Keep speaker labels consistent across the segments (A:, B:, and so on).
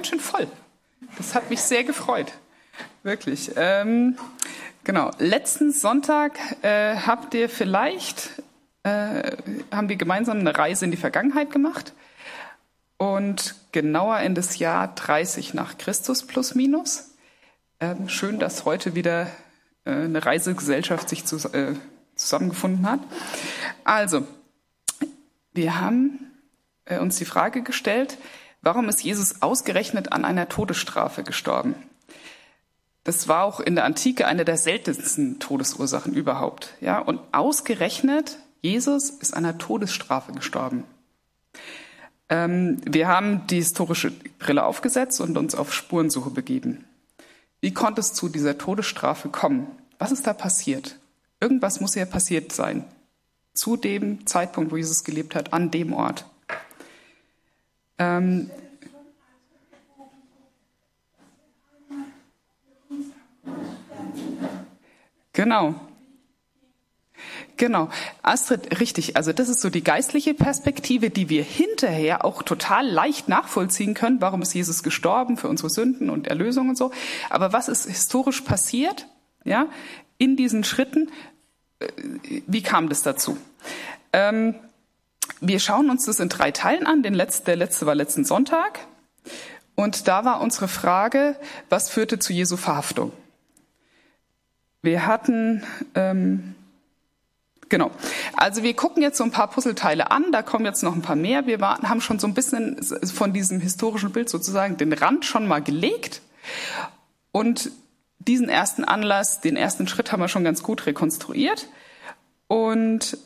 A: ganz schön voll. Das hat mich sehr gefreut. Wirklich. Genau. Letzten Sonntag haben wir gemeinsam eine Reise in die Vergangenheit gemacht. Und genauer in das Jahr 30 nach Christus plus minus. Schön, dass heute wieder eine Reisegesellschaft sich zusammengefunden hat. Also, wir haben uns die Frage gestellt, warum ist Jesus ausgerechnet an einer Todesstrafe gestorben? Das war auch in der Antike eine der seltensten Todesursachen überhaupt. Ja? Und ausgerechnet, Jesus ist an einer Todesstrafe gestorben. Wir haben die historische Brille aufgesetzt und uns auf Spurensuche begeben. Wie konnte es zu dieser Todesstrafe kommen? Was ist da passiert? Irgendwas muss ja passiert sein. Zu dem Zeitpunkt, wo Jesus gelebt hat, an dem Ort. Genau. Astrid, richtig. Also das ist so die geistliche Perspektive, die wir hinterher auch total leicht nachvollziehen können. Warum ist Jesus gestorben für unsere Sünden und Erlösung und so? Aber was ist historisch passiert? Ja, in diesen Schritten, wie kam das dazu? Wir schauen uns das in 3 Teilen an. Der letzte war letzten Sonntag. Und da war unsere Frage, was führte zu Jesu Verhaftung? Wir hatten... Genau. Also wir gucken jetzt so ein paar Puzzleteile an, da kommen jetzt noch ein paar mehr. Wir haben schon so ein bisschen von diesem historischen Bild sozusagen den Rand schon mal gelegt. Und diesen ersten Anlass, den ersten Schritt haben wir schon ganz gut rekonstruiert. Und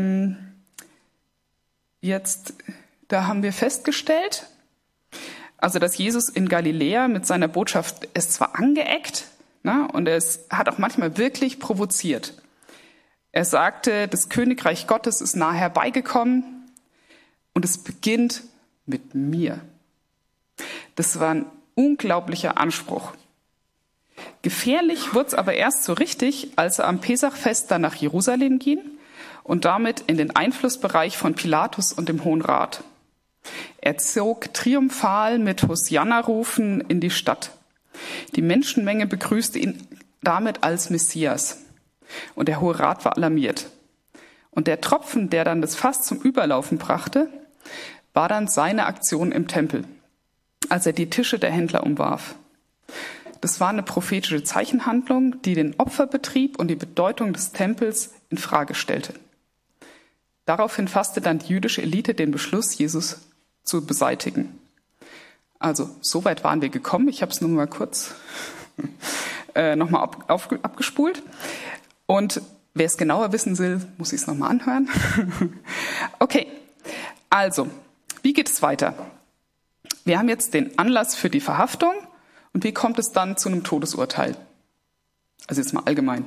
A: jetzt, da haben wir festgestellt, also dass Jesus in Galiläa mit seiner Botschaft es zwar angeeckt, und es hat auch manchmal wirklich provoziert. Er sagte, das Königreich Gottes ist nahe herbeigekommen und es beginnt mit mir. Das war ein unglaublicher Anspruch. Gefährlich wurde es aber erst so richtig, als er am Pesachfest dann nach Jerusalem ging und damit in den Einflussbereich von Pilatus und dem Hohen Rat. Er zog triumphal mit Hosianna-Rufen in die Stadt. Die Menschenmenge begrüßte ihn damit als Messias. Und der Hohe Rat war alarmiert. Und der Tropfen, der dann das Fass zum Überlaufen brachte, war dann seine Aktion im Tempel, als er die Tische der Händler umwarf. Das war eine prophetische Zeichenhandlung, die den Opferbetrieb und die Bedeutung des Tempels in Frage stellte. Daraufhin fasste dann die jüdische Elite den Beschluss, Jesus zu beseitigen. Also, so weit waren wir gekommen. Ich habe es nur mal kurz nochmal abgespult. Und wer es genauer wissen will, muss ich es nochmal anhören. Okay, also, wie geht es weiter? Wir haben jetzt den Anlass für die Verhaftung und wie kommt es dann zu einem Todesurteil? Also jetzt mal allgemein.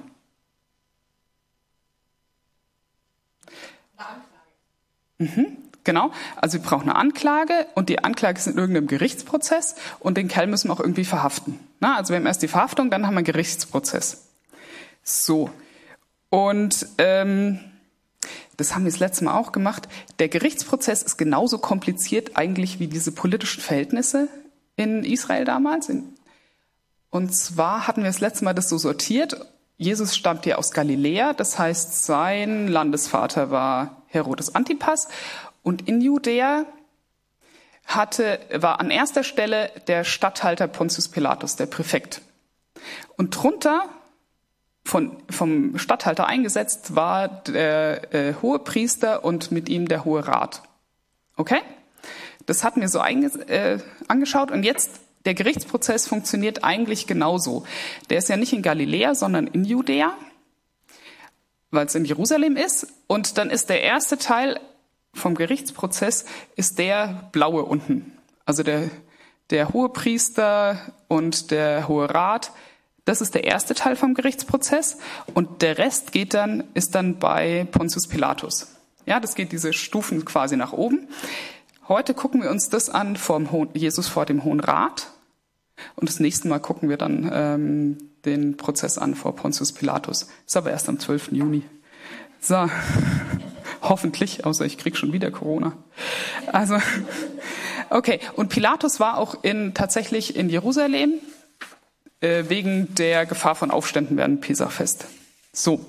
A: Eine Anklage. Genau, also wir brauchen eine Anklage und die Anklage ist in irgendeinem Gerichtsprozess und den Kerl müssen wir auch irgendwie verhaften. Also wir haben erst die Verhaftung, dann haben wir einen Gerichtsprozess. So. Und das haben wir das letzte Mal auch gemacht. Der Gerichtsprozess ist genauso kompliziert eigentlich wie diese politischen Verhältnisse in Israel damals. Und zwar hatten wir das letzte Mal das so sortiert. Jesus stammt ja aus Galiläa, das heißt, sein Landesvater war Herodes Antipas. Und in Judäa war an erster Stelle der Statthalter Pontius Pilatus, der Präfekt. Und drunter vom Statthalter eingesetzt war der Hohepriester und mit ihm der Hohe Rat. Okay? Das hatten wir so angeschaut und jetzt der Gerichtsprozess funktioniert eigentlich genauso. Der ist ja nicht in Galiläa, sondern in Judäa, weil es in Jerusalem ist. Und dann ist der erste Teil vom Gerichtsprozess ist der blaue unten. Also der Hohepriester und der Hohe Rat. Das ist der erste Teil vom Gerichtsprozess und der Rest ist dann bei Pontius Pilatus. Ja, das geht diese Stufen quasi nach oben. Heute gucken wir uns das an Jesus vor dem Hohen Rat und das nächste Mal gucken wir dann den Prozess an vor Pontius Pilatus. Ist aber erst am 12. Juni. So, hoffentlich, außer ich krieg schon wieder Corona. Also, Okay, und Pilatus war auch tatsächlich in Jerusalem wegen der Gefahr von Aufständen während Pesachfest. So.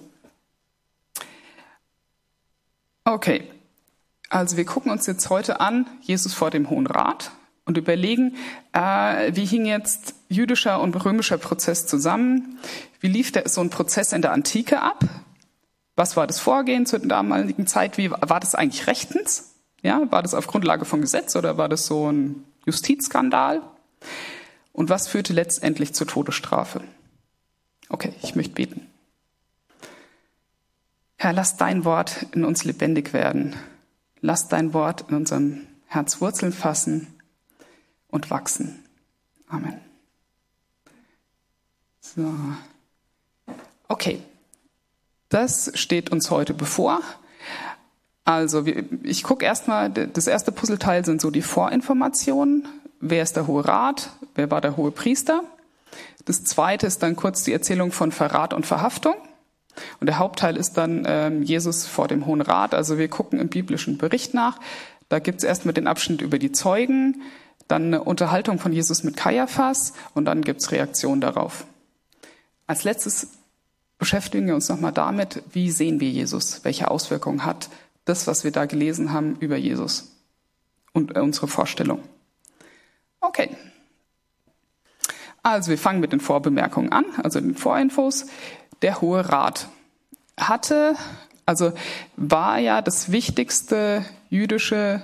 A: Okay, also wir gucken uns jetzt heute an, Jesus vor dem Hohen Rat und überlegen, wie hing jetzt jüdischer und römischer Prozess zusammen? Wie lief so ein Prozess in der Antike ab? Was war das Vorgehen zur damaligen Zeit? Wie war das eigentlich rechtens? Ja, war das auf Grundlage von Gesetz oder war das so ein Justizskandal? Und was führte letztendlich zur Todesstrafe? Okay, ich möchte beten. Herr, lass dein Wort in uns lebendig werden. Lass dein Wort in unserem Herz Wurzeln fassen und wachsen. Amen. So. Okay, das steht uns heute bevor. Also ich gucke erstmal, das erste Puzzleteil sind so die Vorinformationen. Wer ist der Hohe Rat? Wer war der Hohe Priester? Das zweite ist dann kurz die Erzählung von Verrat und Verhaftung. Und der Hauptteil ist dann Jesus vor dem Hohen Rat. Also wir gucken im biblischen Bericht nach. Da gibt es erstmal den Abschnitt über die Zeugen, dann eine Unterhaltung von Jesus mit Kaiaphas und dann gibt es Reaktion darauf. Als letztes beschäftigen wir uns nochmal damit, wie sehen wir Jesus? Welche Auswirkungen hat das, was wir da gelesen haben über Jesus und unsere Vorstellung? Okay. Also wir fangen mit den Vorbemerkungen an, also den Vorinfos. Der Hohe Rat war ja die wichtigste jüdische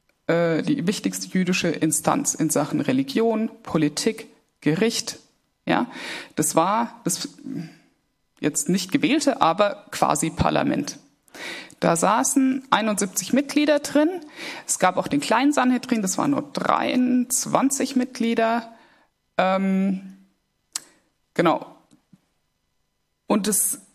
A: Instanz in Sachen Religion, Politik, Gericht. Ja, das war das jetzt nicht gewählte, aber quasi Parlament. Da saßen 71 Mitglieder drin. Es gab auch den kleinen Sanhedrin, das waren nur 23 Mitglieder. Genau. Und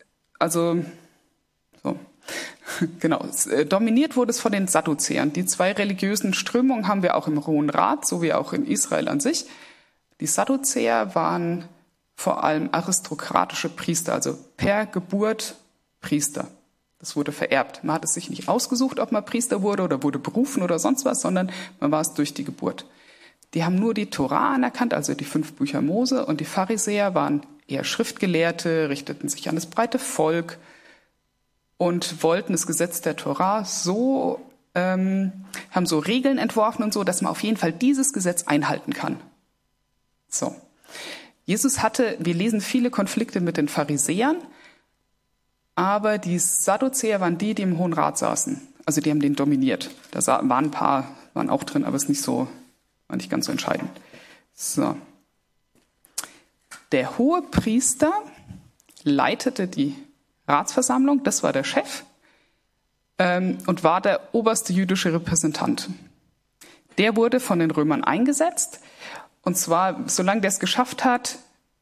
A: dominiert wurde es von den Sadduzäern. Die zwei religiösen Strömungen haben wir auch im Hohen Rat, so wie auch in Israel an sich. Die Sadduzäer waren vor allem aristokratische Priester, also per Geburt Priester. Das wurde vererbt. Man hat es sich nicht ausgesucht, ob man Priester wurde oder wurde berufen oder sonst was, sondern man war es durch die Geburt. Die haben nur die Tora anerkannt, also die 5 Bücher Mose, und die Pharisäer waren eher Schriftgelehrte, richteten sich an das breite Volk und wollten das Gesetz der Tora haben so Regeln entworfen und so, dass man auf jeden Fall dieses Gesetz einhalten kann. So. Jesus wir lesen viele Konflikte mit den Pharisäern, aber die Sadduzäer waren die im Hohen Rat saßen. Also die haben den dominiert. Da waren ein paar, waren auch drin, aber es ist war nicht ganz so entscheidend. So. Der hohe Priester leitete die Ratsversammlung, das war der Chef, und war der oberste jüdische Repräsentant. Der wurde von den Römern eingesetzt, und zwar, solange der es geschafft hat,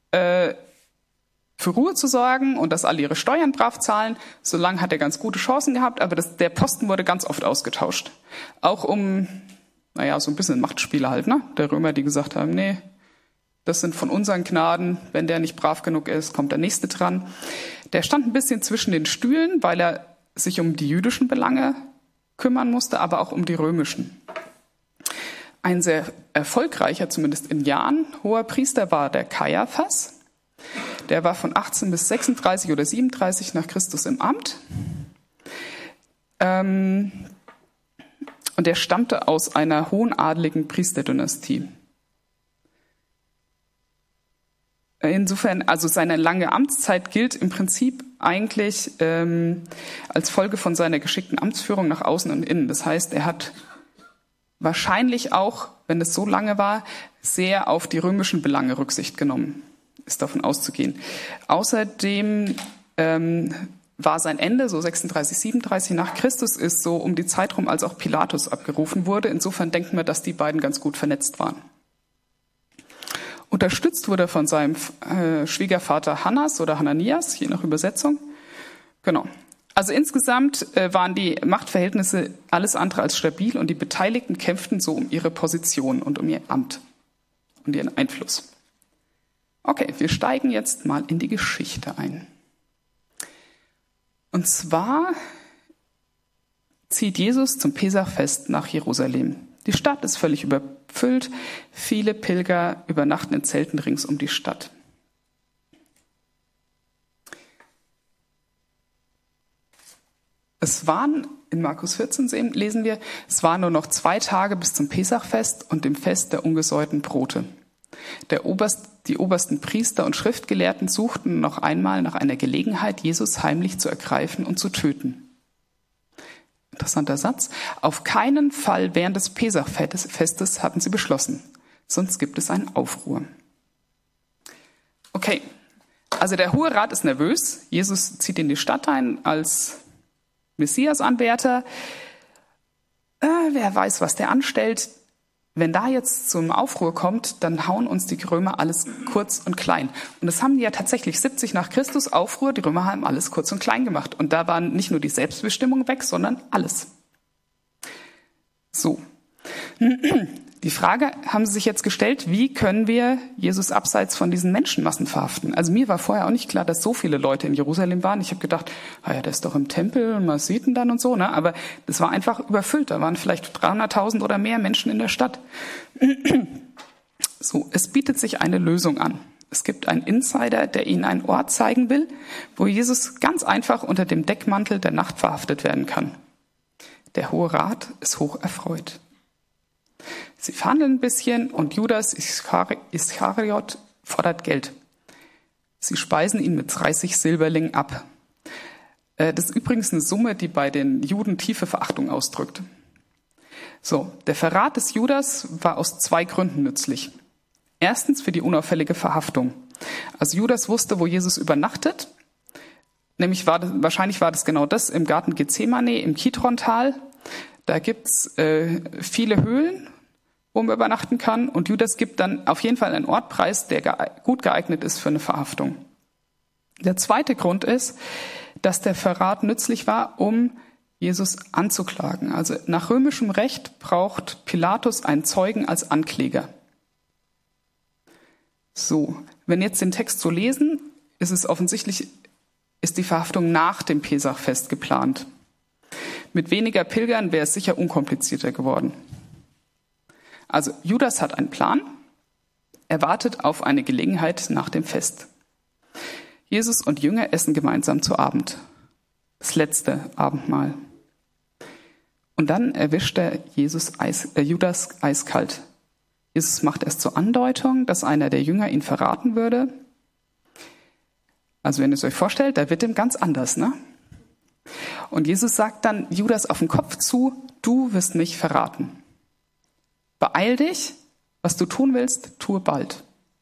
A: für Ruhe zu sorgen und dass alle ihre Steuern brav zahlen, solange hat er ganz gute Chancen gehabt, aber der Posten wurde ganz oft ausgetauscht. Auch so ein bisschen Machtspiele halt, ne? Der Römer, die gesagt haben, nee, das sind von unseren Gnaden, wenn der nicht brav genug ist, kommt der Nächste dran. Der stand ein bisschen zwischen den Stühlen, weil er sich um die jüdischen Belange kümmern musste, aber auch um die römischen. Ein sehr erfolgreicher, zumindest in Jahren, hoher Priester war der Kaiaphas. Der war von 18 bis 36 oder 37 nach Christus im Amt. Und er stammte aus einer hohenadeligen Priesterdynastie. Insofern, also seine lange Amtszeit gilt im Prinzip eigentlich als Folge von seiner geschickten Amtsführung nach außen und innen. Das heißt, er hat wahrscheinlich auch, wenn es so lange war, sehr auf die römischen Belange Rücksicht genommen. Ist davon auszugehen. Außerdem war sein Ende, so 36, 37 nach Christus, ist so um die Zeit rum, als auch Pilatus abgerufen wurde. Insofern denken wir, dass die beiden ganz gut vernetzt waren. Unterstützt wurde er von seinem Schwiegervater Hannas oder Hananias, je nach Übersetzung. Genau. Also insgesamt waren die Machtverhältnisse alles andere als stabil und die Beteiligten kämpften so um ihre Position und um ihr Amt und ihren Einfluss. Okay, wir steigen jetzt mal in die Geschichte ein. Und zwar zieht Jesus zum Pesachfest nach Jerusalem. Die Stadt ist völlig überfüllt. Viele Pilger übernachten in Zelten rings um die Stadt. Es waren, in Markus 14 lesen wir, es waren nur noch 2 Tage bis zum Pesachfest und dem Fest der ungesäuerten Brote. Die obersten Priester und Schriftgelehrten suchten noch einmal nach einer Gelegenheit, Jesus heimlich zu ergreifen und zu töten. Interessanter Satz. Auf keinen Fall während des Pesachfestes hatten sie beschlossen, sonst gibt es einen Aufruhr. Okay, also der Hohe Rat ist nervös. Jesus zieht in die Stadt ein als Messias-Anwärter. Wer weiß, was der anstellt. Wenn da jetzt zum Aufruhr kommt, dann hauen uns die Römer alles kurz und klein. Und das haben die ja tatsächlich 70 nach Christus, Aufruhr, die Römer haben alles kurz und klein gemacht. Und da waren nicht nur die Selbstbestimmung weg, sondern alles. So. Die Frage haben sie sich jetzt gestellt, wie können wir Jesus abseits von diesen Menschenmassen verhaften? Also mir war vorher auch nicht klar, dass so viele Leute in Jerusalem waren. Ich habe gedacht, ja, der ist doch im Tempel und man sieht ihn dann und so, ne? Aber das war einfach überfüllt. Da waren vielleicht 300.000 oder mehr Menschen in der Stadt. So, es bietet sich eine Lösung an. Es gibt einen Insider, der ihnen einen Ort zeigen will, wo Jesus ganz einfach unter dem Deckmantel der Nacht verhaftet werden kann. Der Hohe Rat ist hoch erfreut. Sie verhandeln ein bisschen und Judas Iskariot fordert Geld. Sie speisen ihn mit 30 Silberlingen ab. Das ist übrigens eine Summe, die bei den Juden tiefe Verachtung ausdrückt. So, der Verrat des Judas war aus 2 Gründen nützlich. Erstens für die unauffällige Verhaftung. Also Judas wusste, wo Jesus übernachtet. Nämlich wahrscheinlich war das genau das im Garten Gethsemane im Kidron-Tal. Da gibt's viele Höhlen, wo man übernachten kann. Und Judas gibt dann auf jeden Fall einen Ort preis, der gut geeignet ist für eine Verhaftung. Der zweite Grund ist, dass der Verrat nützlich war, um Jesus anzuklagen. Also nach römischem Recht braucht Pilatus einen Zeugen als Ankläger. So, wenn jetzt den Text so lesen, ist es offensichtlich, ist die Verhaftung nach dem Pesachfest geplant. Mit weniger Pilgern wäre es sicher unkomplizierter geworden. Also Judas hat einen Plan. Er wartet auf eine Gelegenheit nach dem Fest. Jesus und Jünger essen gemeinsam zu Abend. Das letzte Abendmahl. Und dann erwischt er Judas eiskalt. Jesus macht erst zur Andeutung, dass einer der Jünger ihn verraten würde. Also wenn ihr es euch vorstellt, da wird ihm ganz anders, ne? Und Jesus sagt dann Judas auf den Kopf zu, du wirst mich verraten. Beeil dich, was du tun willst, tue bald.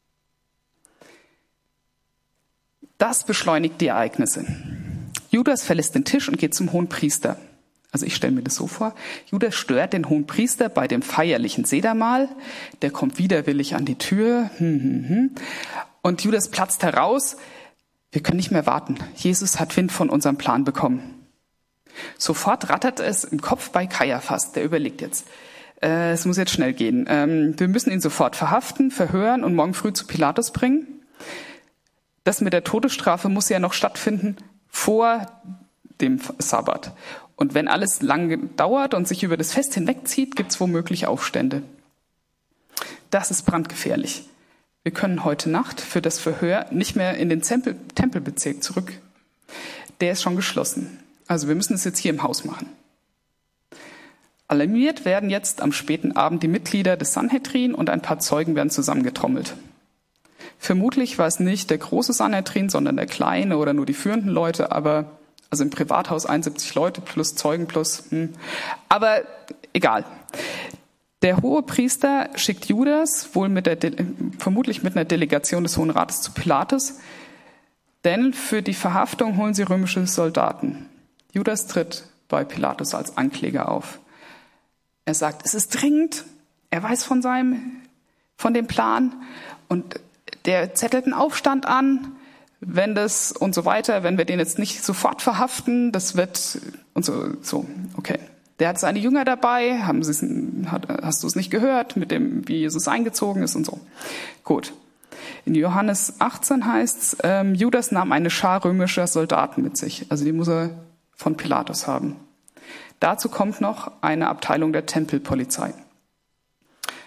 A: Das beschleunigt die Ereignisse. Judas verlässt den Tisch und geht zum Hohenpriester. Also ich stelle mir das so vor, Judas stört den Hohenpriester bei dem feierlichen Sedermahl, der kommt widerwillig an die Tür, und Judas platzt heraus, wir können nicht mehr warten, Jesus hat Wind von unserem Plan bekommen. Sofort rattert es im Kopf bei Kaiaphas, der überlegt jetzt, es muss jetzt schnell gehen. Wir müssen ihn sofort verhaften, verhören und morgen früh zu Pilatus bringen. Das mit der Todesstrafe muss ja noch stattfinden vor dem Sabbat. Und wenn alles lange dauert und sich über das Fest hinwegzieht, gibt es womöglich Aufstände. Das ist brandgefährlich. Wir können heute Nacht für das Verhör nicht mehr in den Tempelbezirk zurück. Der ist schon geschlossen. Also wir müssen es jetzt hier im Haus machen. Alarmiert werden jetzt am späten Abend die Mitglieder des Sanhedrin und ein paar Zeugen werden zusammengetrommelt. Vermutlich war es nicht der große Sanhedrin, sondern der kleine oder nur die führenden Leute, aber also im Privathaus 71 Leute plus Zeugen plus. Aber egal. Der Hohepriester schickt Judas wohl vermutlich mit einer Delegation des Hohen Rates zu Pilatus, denn für die Verhaftung holen sie römische Soldaten. Judas tritt bei Pilatus als Ankläger auf. Er sagt, es ist dringend. Er weiß von dem Plan und der zettelt einen Aufstand an, wenn das und so weiter, wenn wir den jetzt nicht sofort verhaften, das wird und so, okay. Der hat seine Jünger dabei, hast du es nicht gehört, mit dem, wie Jesus eingezogen ist und so. Gut. In Johannes 18 heißt's, Judas nahm eine Schar römischer Soldaten mit sich. Also die muss er von Pilatus haben. Dazu kommt noch eine Abteilung der Tempelpolizei.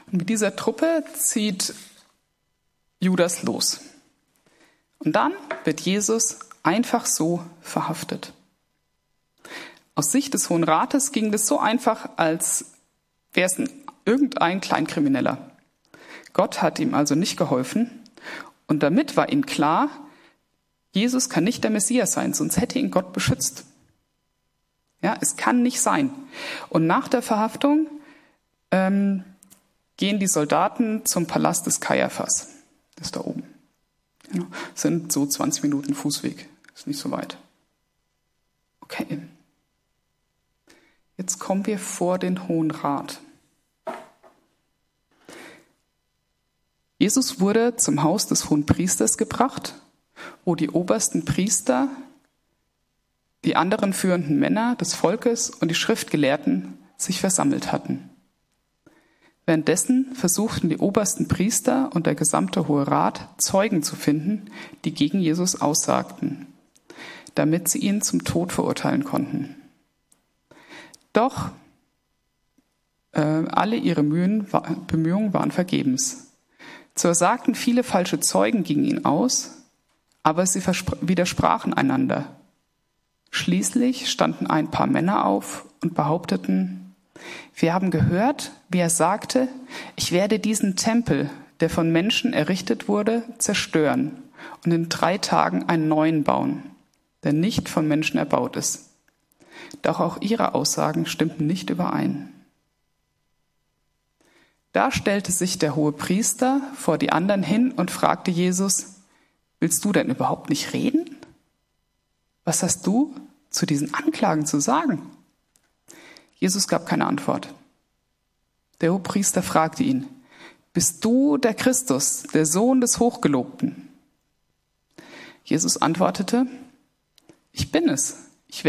A: Und mit dieser Truppe zieht Judas los. Und dann wird Jesus einfach so verhaftet. Aus Sicht des Hohen Rates ging das so einfach, als wäre es irgendein Kleinkrimineller. Gott hat ihm also nicht geholfen. Und damit war ihm klar, Jesus kann nicht der Messias sein, sonst hätte ihn Gott beschützt. Ja, es kann nicht sein. Und nach der Verhaftung gehen die Soldaten zum Palast des Kaiaphas. Das ist da oben. Ja, sind so 20 Minuten Fußweg. Ist nicht so weit. Okay. Jetzt kommen wir vor den Hohen Rat. Jesus wurde zum Haus des Hohenpriesters gebracht, wo die obersten Priester, die anderen führenden Männer des Volkes und die Schriftgelehrten sich versammelt hatten. Währenddessen versuchten die obersten Priester und der gesamte Hohe Rat, Zeugen zu finden, die gegen Jesus aussagten, damit sie ihn zum Tod verurteilen konnten. Doch alle ihre Bemühungen waren vergebens. Zwar sagten viele falsche Zeugen gegen ihn aus, aber sie widersprachen einander. Schließlich standen ein paar Männer auf und behaupteten, wir haben gehört, wie er sagte, ich werde diesen Tempel, der von Menschen errichtet wurde, zerstören und in 3 Tagen einen neuen bauen, der nicht von Menschen erbaut ist. Doch auch ihre Aussagen stimmten nicht überein. Da stellte sich der Hohepriester vor die anderen hin und fragte Jesus, willst du denn überhaupt nicht reden? Was hast du zu diesen Anklagen zu sagen? Jesus gab keine Antwort. Der Hohepriester fragte ihn, bist du der Christus, der Sohn des Hochgelobten? Jesus antwortete, ich bin es.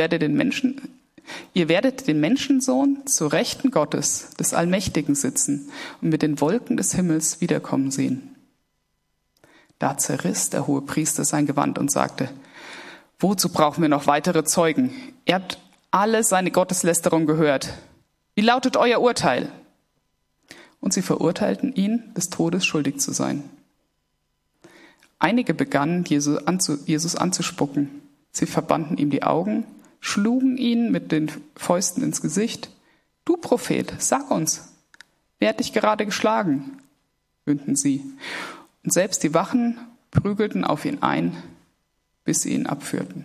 A: Ihr werdet den Menschensohn zur Rechten Gottes, des Allmächtigen, sitzen und mit den Wolken des Himmels wiederkommen sehen. Da zerriss der Hohepriester sein Gewand und sagte, wozu brauchen wir noch weitere Zeugen? Ihr habt alle seine Gotteslästerung gehört. Wie lautet euer Urteil? Und sie verurteilten ihn, des Todes schuldig zu sein. Einige begannen, Jesus anzuspucken. Sie verbanden ihm die Augen, schlugen ihn mit den Fäusten ins Gesicht. Du Prophet, sag uns, wer hat dich gerade geschlagen? Höhnten sie. Und selbst die Wachen prügelten auf ihn ein, als sie ihn abführten.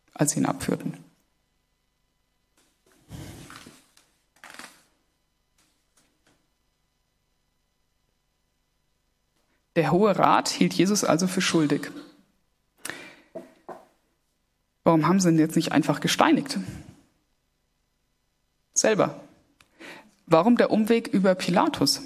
A: Der Hohe Rat hielt Jesus also für schuldig. Warum haben sie ihn jetzt nicht einfach gesteinigt? Selber. Warum der Umweg über Pilatus?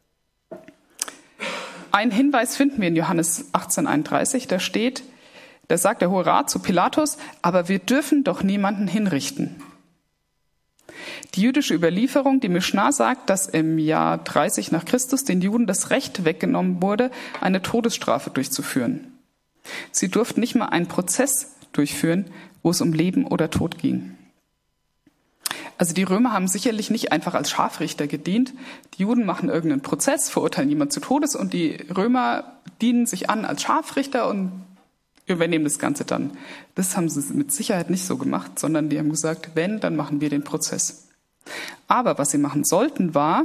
A: Einen Hinweis finden wir in Johannes 18,31, da sagt der Hohe Rat zu Pilatus, aber wir dürfen doch niemanden hinrichten. Die jüdische Überlieferung, die Mischna, sagt, dass im Jahr 30 nach Christus den Juden das Recht weggenommen wurde, eine Todesstrafe durchzuführen. Sie durften nicht mal einen Prozess durchführen, wo es um Leben oder Tod ging. Also die Römer haben sicherlich nicht einfach als Scharfrichter gedient. Die Juden machen irgendeinen Prozess, verurteilen jemanden zu Todes und die Römer dienen sich an als Scharfrichter und übernehmen das Ganze dann. Das haben sie mit Sicherheit nicht so gemacht, sondern die haben gesagt, wenn, dann machen wir den Prozess. Aber was sie machen sollten, war,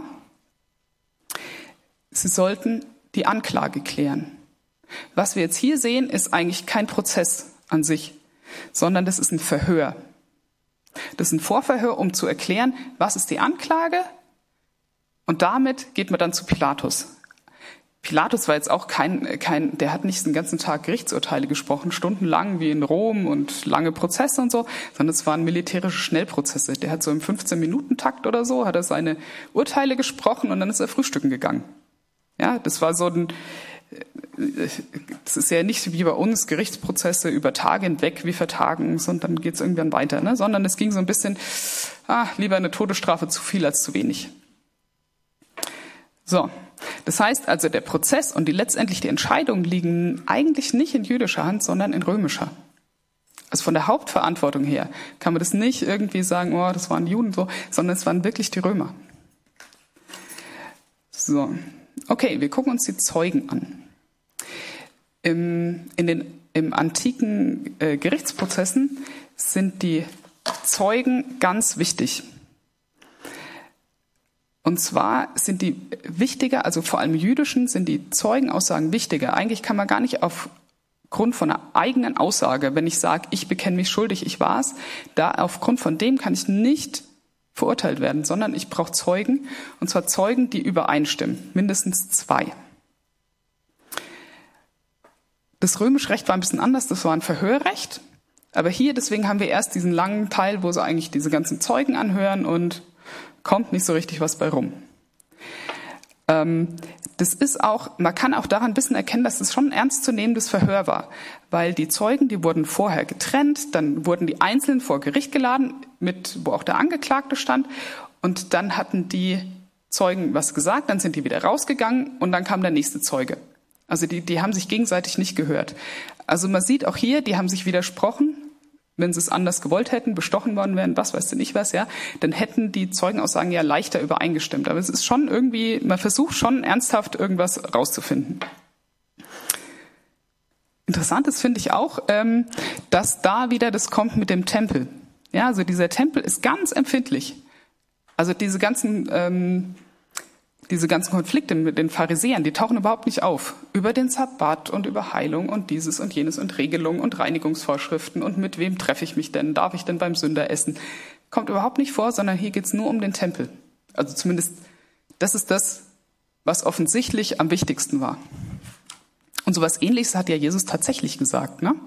A: sie sollten die Anklage klären. Was wir jetzt hier sehen, ist eigentlich kein Prozess an sich, sondern das ist ein Verhör. Das ist ein Vorverhör, um zu erklären, was ist die Anklage, und damit geht man dann zu Pilatus. Pilatus war jetzt auch der hat nicht den ganzen Tag Gerichtsurteile gesprochen, stundenlang wie in Rom und lange Prozesse und so, sondern es waren militärische Schnellprozesse. Der hat so im 15-Minuten-Takt oder so, hat er seine Urteile gesprochen und dann ist er frühstücken gegangen. Ja, das war das ist ja nicht wie bei uns Gerichtsprozesse über Tage hinweg, wie vertagen, sondern dann geht es irgendwann weiter, ne? Sondern es ging so ein bisschen, lieber eine Todesstrafe zu viel als zu wenig. So, das heißt also, der Prozess und letztendlich die Entscheidung liegen eigentlich nicht in jüdischer Hand, sondern in römischer. Also von der Hauptverantwortung her kann man das nicht irgendwie sagen, das waren die Juden so, sondern es waren wirklich die Römer. So, okay, wir gucken uns die Zeugen an. Im antiken Gerichtsprozessen sind die Zeugen ganz wichtig. Und zwar sind die wichtiger, also vor allem jüdischen, sind die Zeugenaussagen wichtiger. Eigentlich kann man gar nicht aufgrund von einer eigenen Aussage, wenn ich sage, ich bekenne mich schuldig, ich war's, da aufgrund von dem kann ich nicht verurteilt werden, sondern ich brauche Zeugen, und zwar Zeugen, die übereinstimmen, mindestens 2. Das römische Recht war ein bisschen anders, das war ein Verhörrecht, aber hier, deswegen haben wir erst diesen langen Teil, wo sie eigentlich diese ganzen Zeugen anhören und kommt nicht so richtig was bei rum. Das ist auch, man kann auch daran ein bisschen erkennen, dass es schon ein ernstzunehmendes Verhör war, weil die Zeugen, die wurden vorher getrennt, dann wurden die einzeln vor Gericht geladen, wo auch der Angeklagte stand, und dann hatten die Zeugen was gesagt, dann sind die wieder rausgegangen und dann kam der nächste Zeuge. Also die haben sich gegenseitig nicht gehört. Also man sieht auch hier, die haben sich widersprochen. Wenn sie es anders gewollt hätten, bestochen worden wären, was weiß ich was, ja, dann hätten die Zeugenaussagen ja leichter übereingestimmt. Aber es ist schon irgendwie, man versucht schon ernsthaft irgendwas rauszufinden. Interessant ist, finde ich auch, dass da wieder das kommt mit dem Tempel. Ja, also dieser Tempel ist ganz empfindlich. Also diese ganzen Konflikte mit den Pharisäern, die tauchen überhaupt nicht auf. Über den Sabbat und über Heilung und dieses und jenes und Regelungen und Reinigungsvorschriften und mit wem treffe ich mich denn? Darf ich denn beim Sünder essen? Kommt überhaupt nicht vor, sondern hier geht's nur um den Tempel. Also zumindest, das ist das, was offensichtlich am wichtigsten war. Und sowas Ähnliches hat ja Jesus tatsächlich gesagt, ne?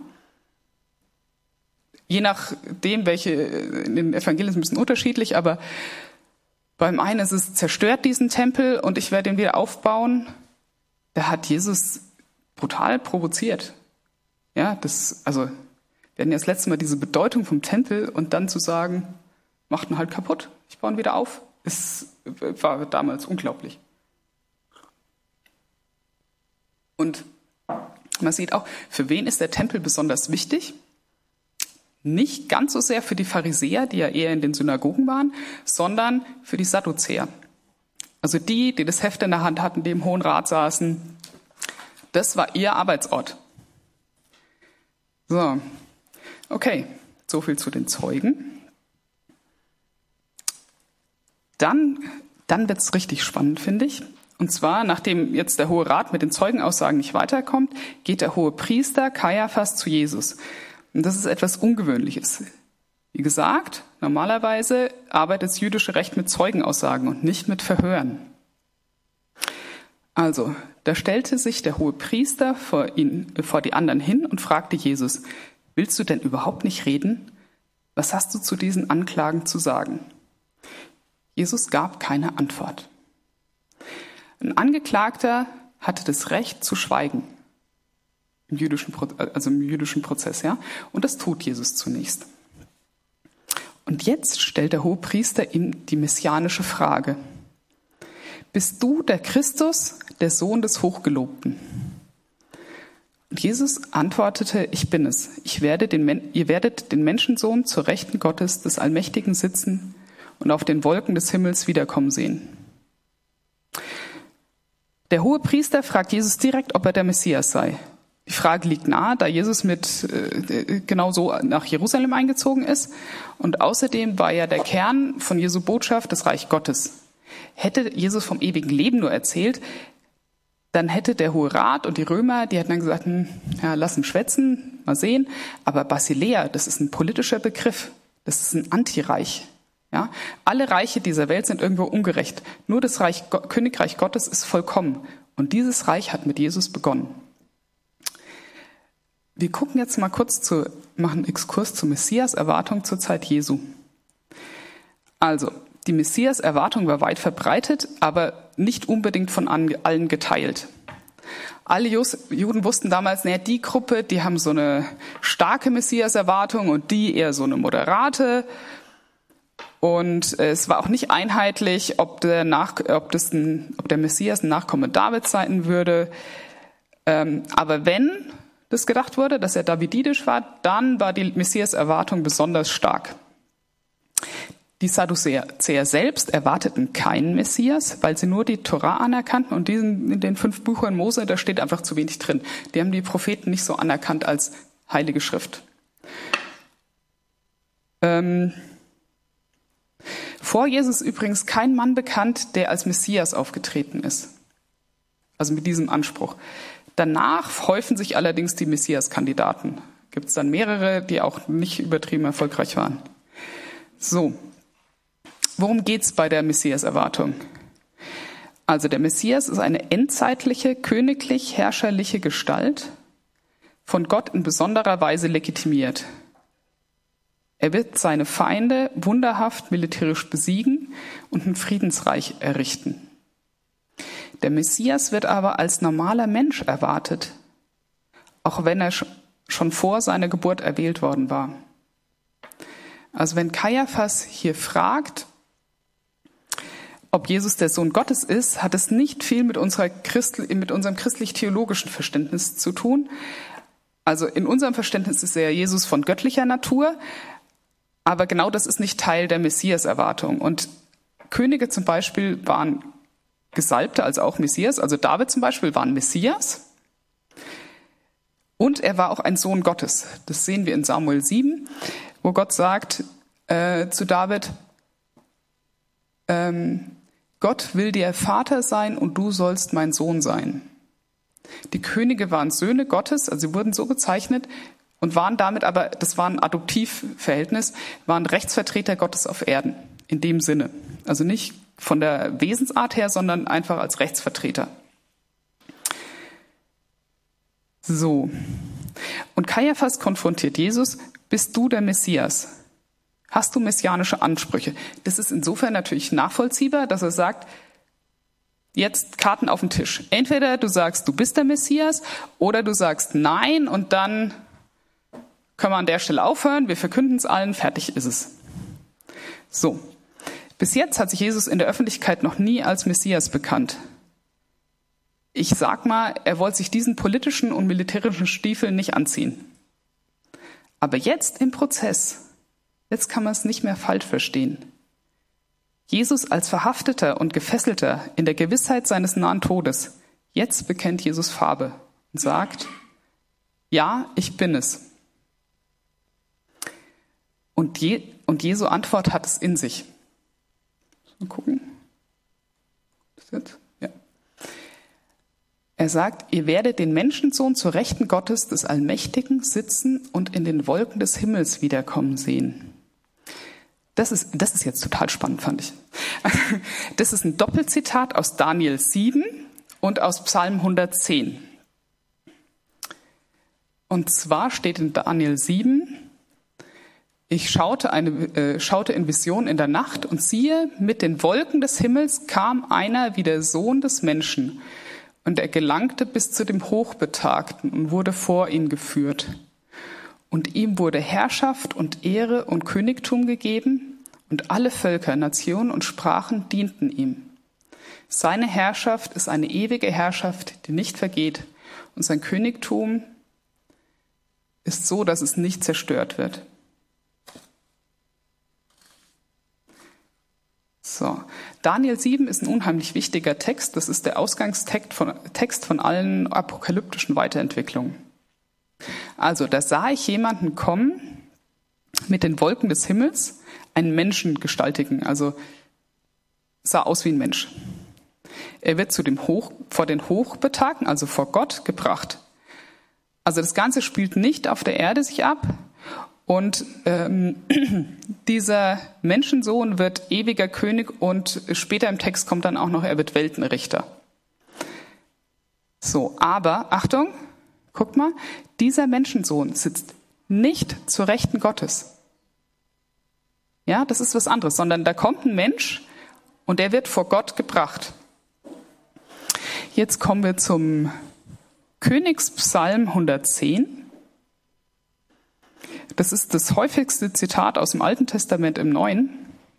A: Je nachdem, welche, in den Evangelien ist ein bisschen unterschiedlich, aber beim einen ist es, zerstört diesen Tempel und ich werde ihn wieder aufbauen. Da hat Jesus brutal provoziert. Ja, wir hatten ja das letzte Mal diese Bedeutung vom Tempel und dann zu sagen, macht ihn halt kaputt, ich baue ihn wieder auf, war damals unglaublich. Und man sieht auch, für wen ist der Tempel besonders wichtig? Nicht ganz so sehr für die Pharisäer, die ja eher in den Synagogen waren, sondern für die Sadduzäer. Also die das Heft in der Hand hatten, die im Hohen Rat saßen. Das war ihr Arbeitsort. So, okay, so viel zu den Zeugen. Dann wird's richtig spannend, finde ich. Und zwar, nachdem jetzt der Hohe Rat mit den Zeugenaussagen nicht weiterkommt, geht der hohe Priester Kaiaphas zu Jesus. Und das ist etwas Ungewöhnliches. Wie gesagt, normalerweise arbeitet das jüdische Recht mit Zeugenaussagen und nicht mit Verhören. Also, da stellte sich der hohe Priester vor die anderen hin und fragte Jesus, willst du denn überhaupt nicht reden? Was hast du zu diesen Anklagen zu sagen? Jesus gab keine Antwort. Ein Angeklagter hatte das Recht zu schweigen. Im jüdischen Prozess, ja. Und das tut Jesus zunächst. Und jetzt stellt der Hohepriester ihm die messianische Frage. Bist du der Christus, der Sohn des Hochgelobten? Und Jesus antwortete, ich bin es. Ihr werdet den Menschensohn zur Rechten Gottes, des Allmächtigen, sitzen und auf den Wolken des Himmels wiederkommen sehen. Der Hohepriester fragt Jesus direkt, ob er der Messias sei. Die Frage liegt nahe, da Jesus genau so nach Jerusalem eingezogen ist. Und außerdem war ja der Kern von Jesu Botschaft das Reich Gottes. Hätte Jesus vom ewigen Leben nur erzählt, dann hätte der Hohe Rat und die Römer, die hätten dann gesagt, ja, lass ihn schwätzen, mal sehen. Aber Basileia, das ist ein politischer Begriff. Das ist ein Antireich. Ja? Alle Reiche dieser Welt sind irgendwo ungerecht. Nur das Königreich Gottes ist vollkommen. Und dieses Reich hat mit Jesus begonnen. Wir gucken jetzt mal kurz machen einen Exkurs zur Messias-Erwartung zur Zeit Jesu. Also, die Messias-Erwartung war weit verbreitet, aber nicht unbedingt von allen geteilt. Alle Juden wussten damals, die Gruppe, die haben so eine starke Messias-Erwartung und die eher so eine moderate. Und es war auch nicht einheitlich, ob der Messias ein Nachkomme Davids sein würde. Aber wenn das gedacht wurde, dass er davidisch war, dann war die Messias-Erwartung besonders stark. Die Sadduzäer selbst erwarteten keinen Messias, weil sie nur die Tora anerkannten und in den 5 Büchern Mose, da steht einfach zu wenig drin. Die haben die Propheten nicht so anerkannt als heilige Schrift. Vor Jesus übrigens kein Mann bekannt, der als Messias aufgetreten ist. Also mit diesem Anspruch. Danach häufen sich allerdings die Messias-Kandidaten. Gibt es dann mehrere, die auch nicht übertrieben erfolgreich waren. So, worum geht's bei der Messias-Erwartung? Also der Messias ist eine endzeitliche, königlich-herrscherliche Gestalt, von Gott in besonderer Weise legitimiert. Er wird seine Feinde wunderhaft militärisch besiegen und ein Friedensreich errichten. Der Messias wird aber als normaler Mensch erwartet, auch wenn er schon vor seiner Geburt erwählt worden war. Also wenn Kaiaphas hier fragt, ob Jesus der Sohn Gottes ist, hat es nicht viel mit unserem christlich-theologischen Verständnis zu tun. Also in unserem Verständnis ist er Jesus von göttlicher Natur, aber genau das ist nicht Teil der Messias-Erwartung. Und Könige zum Beispiel waren Gesalbte, also auch Messias. Also David zum Beispiel war ein Messias. Und er war auch ein Sohn Gottes. Das sehen wir in Samuel 7, wo Gott sagt zu David, Gott will dir Vater sein und du sollst mein Sohn sein. Die Könige waren Söhne Gottes, also sie wurden so bezeichnet und waren damit aber, das war ein Adoptivverhältnis, waren Rechtsvertreter Gottes auf Erden, in dem Sinne. Also nicht von der Wesensart her, sondern einfach als Rechtsvertreter. So. Und Kaiaphas konfrontiert Jesus, bist du der Messias? Hast du messianische Ansprüche? Das ist insofern natürlich nachvollziehbar, dass er sagt, jetzt Karten auf den Tisch. Entweder du sagst, du bist der Messias, oder du sagst nein und dann können wir an der Stelle aufhören, wir verkünden es allen, fertig ist es. So. Bis jetzt hat sich Jesus in der Öffentlichkeit noch nie als Messias bekannt. Ich sag mal, er wollte sich diesen politischen und militärischen Stiefel nicht anziehen. Aber jetzt im Prozess, jetzt kann man es nicht mehr falsch verstehen. Jesus als Verhafteter und Gefesselter in der Gewissheit seines nahen Todes, jetzt bekennt Jesus Farbe und sagt, ja, ich bin es. Und Jesu Antwort hat es in sich. Mal gucken. Ja. Er sagt, ihr werdet den Menschensohn zur Rechten Gottes des Allmächtigen sitzen und in den Wolken des Himmels wiederkommen sehen. Das ist jetzt total spannend, fand ich. Das ist ein Doppelzitat aus Daniel 7 und aus Psalm 110. Und zwar steht in Daniel 7, ich schaute in Vision in der Nacht und siehe, mit den Wolken des Himmels kam einer wie der Sohn des Menschen. Und er gelangte bis zu dem Hochbetagten und wurde vor ihn geführt. Und ihm wurde Herrschaft und Ehre und Königtum gegeben, und alle Völker, Nationen und Sprachen dienten ihm. Seine Herrschaft ist eine ewige Herrschaft, die nicht vergeht, und sein Königtum ist so, dass es nicht zerstört wird. So, Daniel 7 ist ein unheimlich wichtiger Text. Das ist der Ausgangstext von allen apokalyptischen Weiterentwicklungen. Also, da sah ich jemanden kommen mit den Wolken des Himmels, einen Menschengestaltigen, also sah aus wie ein Mensch. Er wird vor den Hochbetagten, also vor Gott, gebracht. Also das Ganze spielt nicht auf der Erde sich ab. Und dieser Menschensohn wird ewiger König und später im Text kommt dann auch noch, er wird Weltenrichter. So, aber, Achtung, guckt mal, dieser Menschensohn sitzt nicht zur Rechten Gottes. Ja, das ist was anderes, sondern da kommt ein Mensch und der wird vor Gott gebracht. Jetzt kommen wir zum Königspsalm 110. Das ist das häufigste Zitat aus dem Alten Testament im Neuen.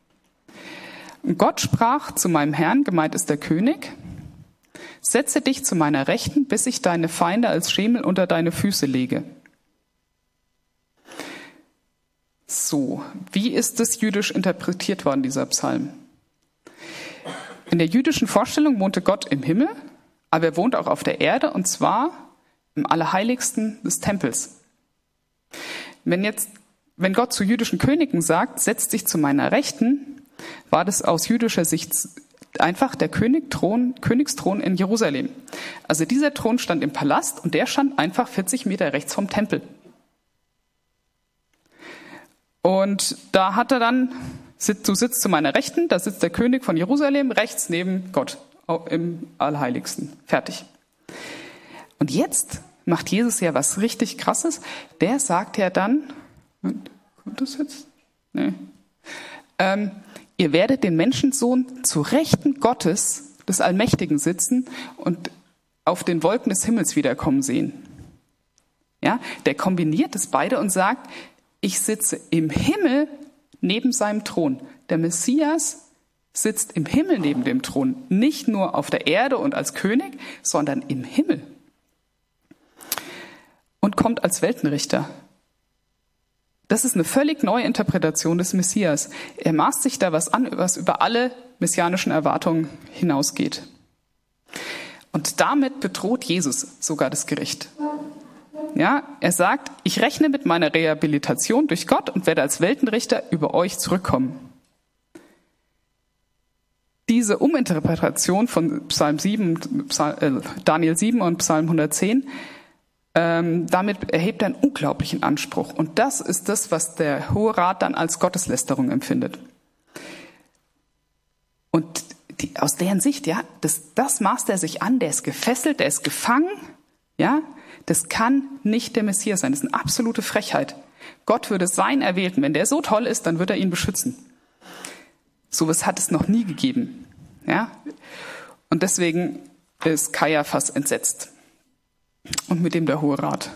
A: Gott sprach zu meinem Herrn, gemeint ist der König, setze dich zu meiner Rechten, bis ich deine Feinde als Schemel unter deine Füße lege. So, wie ist es jüdisch interpretiert worden, dieser Psalm? In der jüdischen Vorstellung wohnte Gott im Himmel, aber er wohnt auch auf der Erde, und zwar im Allerheiligsten des Tempels. Wenn Gott zu jüdischen Königen sagt, setzt dich zu meiner Rechten, war das aus jüdischer Sicht einfach der Königsthron in Jerusalem. Also dieser Thron stand im Palast und der stand einfach 40 Meter rechts vom Tempel. Und da hat er dann, du sitzt zu meiner Rechten, da sitzt der König von Jerusalem rechts neben Gott im Allerheiligsten. Fertig. Und jetzt macht Jesus ja was richtig Krasses. Der sagt ja dann, kommt das jetzt? Nee. Ihr werdet den Menschensohn zu Rechten Gottes, des Allmächtigen, sitzen und auf den Wolken des Himmels wiederkommen sehen. Ja, der kombiniert es beide und sagt, ich sitze im Himmel neben seinem Thron. Der Messias sitzt im Himmel neben dem Thron. Nicht nur auf der Erde und als König, sondern im Himmel. Und kommt als Weltenrichter. Das ist eine völlig neue Interpretation des Messias. Er maßt sich da was an, was über alle messianischen Erwartungen hinausgeht. Und damit bedroht Jesus sogar das Gericht. Ja, er sagt, ich rechne mit meiner Rehabilitation durch Gott und werde als Weltenrichter über euch zurückkommen. Diese Uminterpretation von Daniel 7 und Psalm 110, damit erhebt er einen unglaublichen Anspruch. Und das ist das, was der Hohe Rat dann als Gotteslästerung empfindet. Und aus deren Sicht, ja, das maßt er sich an, der ist gefesselt, der ist gefangen, ja, das kann nicht der Messias sein. Das ist eine absolute Frechheit. Gott würde seinen Erwählten, wenn der so toll ist, dann wird er ihn beschützen. Sowas hat es noch nie gegeben. Ja? Und deswegen ist Kaiaphas entsetzt. Und mit dem der Hohe Rat.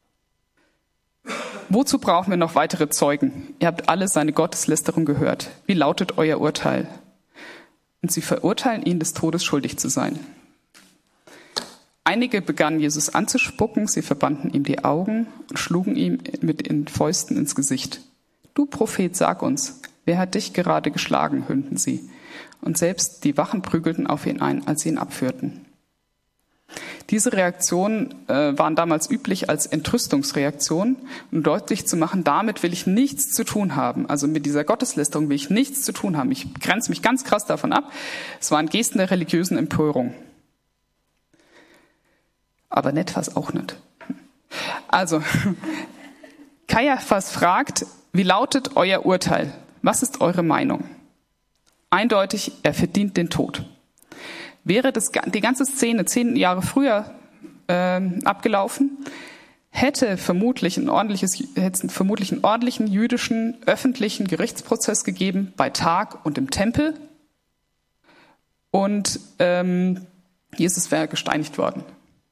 A: Wozu brauchen wir noch weitere Zeugen? Ihr habt alle seine Gotteslästerung gehört. Wie lautet euer Urteil? Und sie verurteilen ihn, des Todes schuldig zu sein. Einige begannen Jesus anzuspucken, sie verbanden ihm die Augen und schlugen ihm mit den Fäusten ins Gesicht. Du Prophet, sag uns, wer hat dich gerade geschlagen, höhnten sie. Und selbst die Wachen prügelten auf ihn ein, als sie ihn abführten. Diese Reaktionen waren damals üblich als Entrüstungsreaktion, um deutlich zu machen, damit will ich nichts zu tun haben. Also mit dieser Gotteslästerung will ich nichts zu tun haben. Ich grenze mich ganz krass davon ab. Es waren Gesten der religiösen Empörung. Aber nett war es auch nicht. Also, Kaiaphas fragt, wie lautet euer Urteil? Was ist eure Meinung? Eindeutig, er verdient den Tod. Wäre die ganze Szene 10 Jahre früher abgelaufen, hätte es vermutlich einen ordentlichen jüdischen öffentlichen Gerichtsprozess gegeben bei Tag und im Tempel. Und Jesus wäre gesteinigt worden.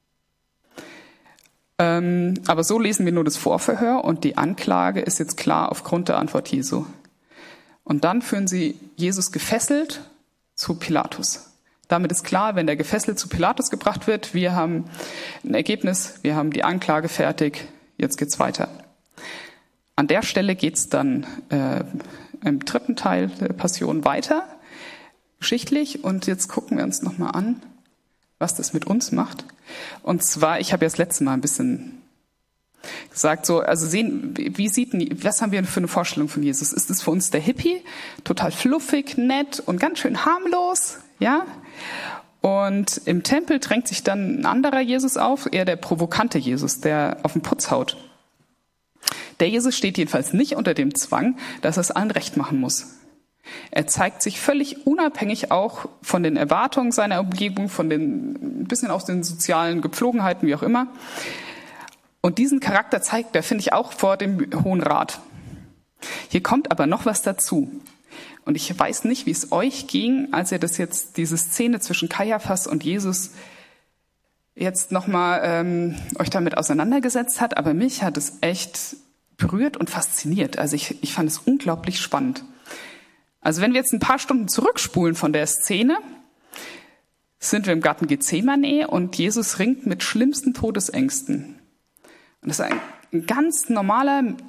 A: Aber so lesen wir nur das Vorverhör und die Anklage ist jetzt klar aufgrund der Antwort Jesu. Und dann führen sie Jesus gefesselt zu Pilatus. Damit ist klar, wenn der gefesselt zu Pilatus gebracht wird, wir haben ein Ergebnis, wir haben die Anklage fertig, jetzt geht's weiter. An der Stelle geht's dann im dritten Teil der Passion weiter, geschichtlich. Und jetzt gucken wir uns nochmal an, was das mit uns macht. Und zwar, ich habe ja das letzte Mal ein bisschen gesagt, so, also sehen, was haben wir für eine Vorstellung von Jesus? Ist es für uns der Hippie, total fluffig, nett und ganz schön harmlos, ja? Und im Tempel drängt sich dann ein anderer Jesus auf, eher der provokante Jesus, der auf den Putz haut. Der Jesus steht jedenfalls nicht unter dem Zwang, dass er es allen recht machen muss. Er zeigt sich völlig unabhängig auch von den Erwartungen seiner Umgebung, ein bisschen aus den sozialen Gepflogenheiten, wie auch immer. Und diesen Charakter zeigt er, finde ich, auch vor dem Hohen Rat. Hier kommt aber noch was dazu. Und ich weiß nicht, wie es euch ging, als ihr diese Szene zwischen Kaiaphas und Jesus jetzt nochmal euch damit auseinandergesetzt hat. Aber mich hat es echt berührt und fasziniert. Also ich fand es unglaublich spannend. Also wenn wir jetzt ein paar Stunden zurückspulen von der Szene, sind wir im Garten Gethsemane und Jesus ringt mit schlimmsten Todesängsten. Und das ist ein ganz normaler, also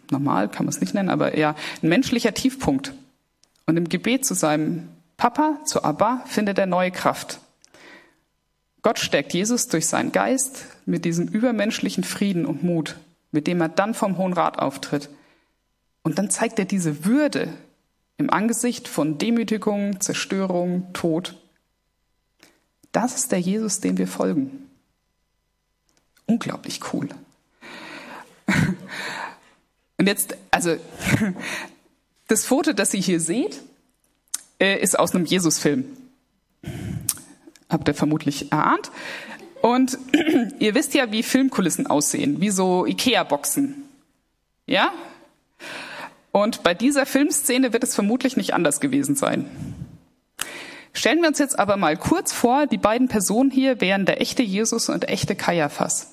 A: normal kann man es nicht nennen, aber eher ein menschlicher Tiefpunkt. Und im Gebet zu seinem Papa, zu Abba, findet er neue Kraft. Gott stärkt Jesus durch seinen Geist mit diesem übermenschlichen Frieden und Mut, mit dem er dann vom Hohen Rat auftritt. Und dann zeigt er diese Würde im Angesicht von Demütigung, Zerstörung, Tod. Das ist der Jesus, dem wir folgen. Unglaublich cool. Und jetzt, also das Foto, das ihr hier seht, ist aus einem Jesus-Film. Habt ihr vermutlich erahnt. Und ihr wisst ja, wie Filmkulissen aussehen, wie so Ikea-Boxen. Ja? Und bei dieser Filmszene wird es vermutlich nicht anders gewesen sein. Stellen wir uns jetzt aber mal kurz vor, die beiden Personen hier wären der echte Jesus und der echte Kaiaphas.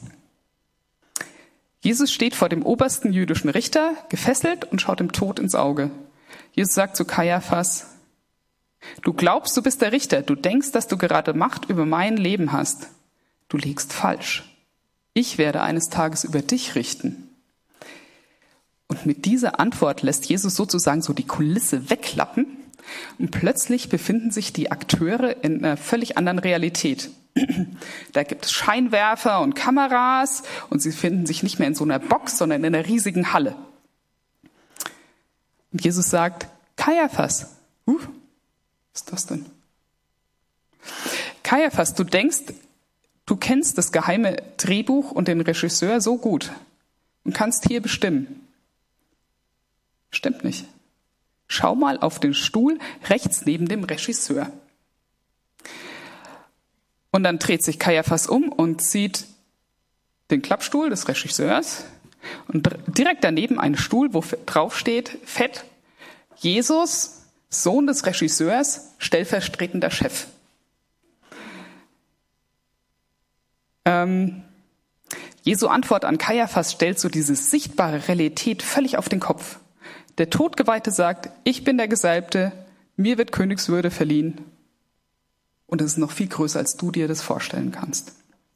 A: Jesus steht vor dem obersten jüdischen Richter, gefesselt und schaut dem Tod ins Auge. Jesus sagt zu Kaiaphas: Du glaubst, du bist der Richter. Du denkst, dass du gerade Macht über mein Leben hast. Du liegst falsch. Ich werde eines Tages über dich richten. Und mit dieser Antwort lässt Jesus sozusagen so die Kulisse wegklappen. Und plötzlich befinden sich die Akteure in einer völlig anderen Realität. Da gibt es Scheinwerfer und Kameras und sie finden sich nicht mehr in so einer Box, sondern in einer riesigen Halle. Und Jesus sagt: Kaiaphas, was ist das denn? Kaiaphas, du denkst, du kennst das geheime Drehbuch und den Regisseur so gut und kannst hier bestimmen. Stimmt nicht. Schau mal auf den Stuhl rechts neben dem Regisseur. Und dann dreht sich Kaiaphas um und sieht den Klappstuhl des Regisseurs und direkt daneben einen Stuhl, wo drauf steht, fett: Jesus, Sohn des Regisseurs, stellvertretender Chef. Jesu Antwort an Kaiaphas stellt so diese sichtbare Realität völlig auf den Kopf. Der Todgeweihte sagt: Ich bin der Gesalbte, mir wird Königswürde verliehen. Und es ist noch viel größer, als du dir das vorstellen kannst.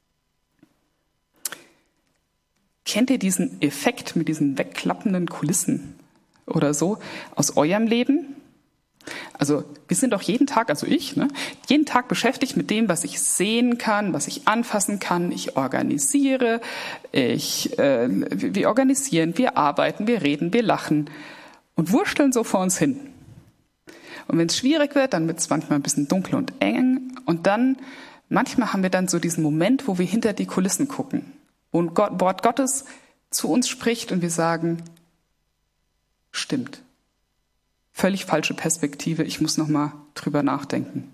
A: Kennt ihr diesen Effekt mit diesen wegklappenden Kulissen oder so aus eurem Leben? Also wir sind doch jeden Tag, also ich, jeden Tag beschäftigt mit dem, was ich sehen kann, was ich anfassen kann. Ich organisiere, wir organisieren, wir arbeiten, wir reden, wir lachen und wursteln so vor uns hin. Und wenn es schwierig wird, dann wird es manchmal ein bisschen dunkel und eng. Und dann, manchmal haben wir dann so diesen Moment, wo wir hinter die Kulissen gucken, wo ein Wort Gottes zu uns spricht und wir sagen: Stimmt. Völlig falsche Perspektive, ich muss noch mal drüber nachdenken.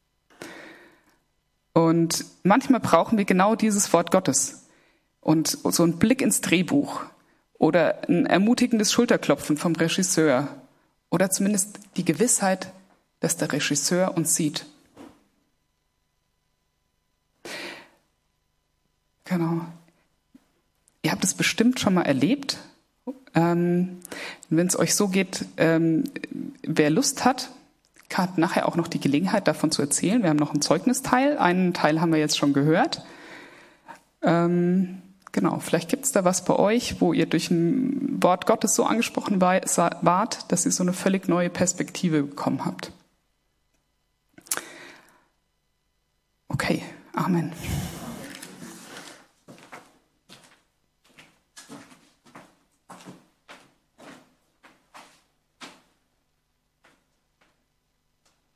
A: Und manchmal brauchen wir genau dieses Wort Gottes und so einen Blick ins Drehbuch oder ein ermutigendes Schulterklopfen vom Regisseur oder zumindest die Gewissheit, dass der Regisseur uns sieht. Genau. Ihr habt es bestimmt schon mal erlebt. Wenn es euch so geht, wer Lust hat, hat nachher auch noch die Gelegenheit, davon zu erzählen. Wir haben noch einen Zeugnisteil. Einen Teil haben wir jetzt schon gehört. Genau, vielleicht gibt es da was bei euch, wo ihr durch ein Wort Gottes so angesprochen wart, dass ihr so eine völlig neue Perspektive bekommen habt. Okay, Amen.